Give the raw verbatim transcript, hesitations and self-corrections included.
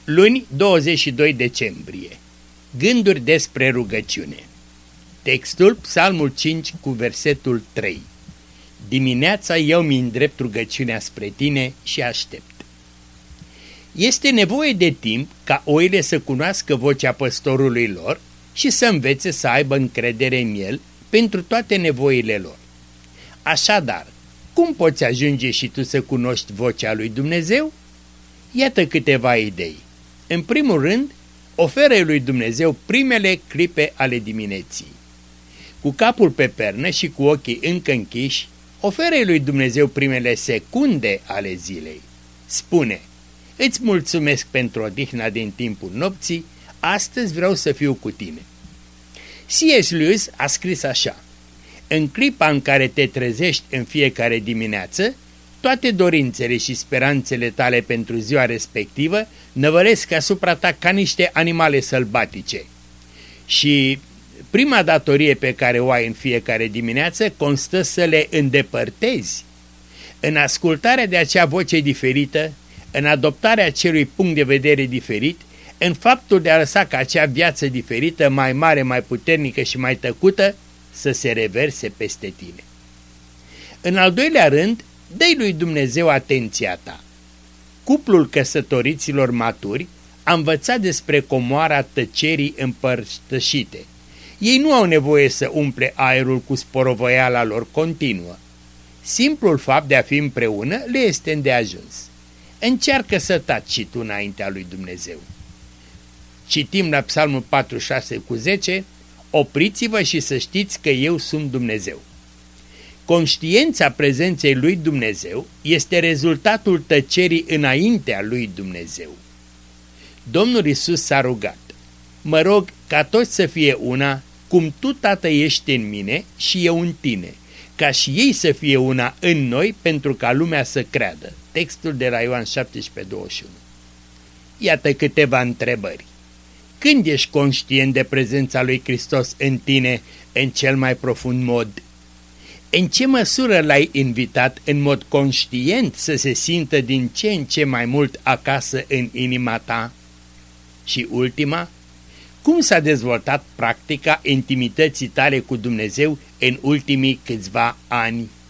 Luni, douăzeci și doi decembrie. Gânduri despre rugăciune. Textul, Psalmul cinci cu versetul trei. Dimineața eu mi îndrept rugăciunea spre tine și aștept. Este nevoie de timp ca oile să cunoască vocea păstorului lor și să învețe să aibă încredere în el pentru toate nevoile lor. Așadar, cum poți ajunge și tu să cunoști vocea lui Dumnezeu? Iată câteva idei. În primul rând, oferă lui Dumnezeu primele clipe ale dimineții. Cu capul pe pernă și cu ochii încă închiși, oferă lui Dumnezeu primele secunde ale zilei. Spune: îți mulțumesc pentru odihna din timpul nopții, astăzi vreau să fiu cu tine. C S Lewis a scris așa: în clipa în care te trezești în fiecare dimineață, toate dorințele și speranțele tale pentru ziua respectivă năvăresc asupra ta ca niște animale sălbatice. Și prima datorie pe care o ai în fiecare dimineață constă să le îndepărtezi. În ascultarea de acea voce diferită, în adoptarea acelui punct de vedere diferit, în faptul de a lăsa ca acea viață diferită, mai mare, mai puternică și mai tăcută, să se reverse peste tine. În al doilea rând, dă-i lui Dumnezeu atenția ta. Cuplul căsătoriților maturi a învățat despre comoara tăcerii împărtășite. Ei nu au nevoie să umple aerul cu sporovăiala lor continuă. Simplul fapt de a fi împreună le este îndeajuns. Încearcă să taci și tu înaintea lui Dumnezeu. Citim la Psalmul patruzeci și șase cu zece: opriți-vă și să știți că eu sunt Dumnezeu. Conștiința prezenței lui Dumnezeu este rezultatul tăcerii înaintea lui Dumnezeu. Domnul Iisus s-a rugat: mă rog ca toți să fie una, cum tu, Tată, ești în mine și eu în tine, ca și ei să fie una în noi, pentru ca lumea să creadă. Textul de la Ioan șaptesprezece douăzeci și unu. Iată câteva întrebări. Când ești conștient de prezența lui Hristos în tine în cel mai profund mod? În ce măsură l-ai invitat în mod conștient să se simtă din ce în ce mai mult acasă în inima ta? Și ultima, cum s-a dezvoltat practica intimității tale cu Dumnezeu în ultimii câțiva ani?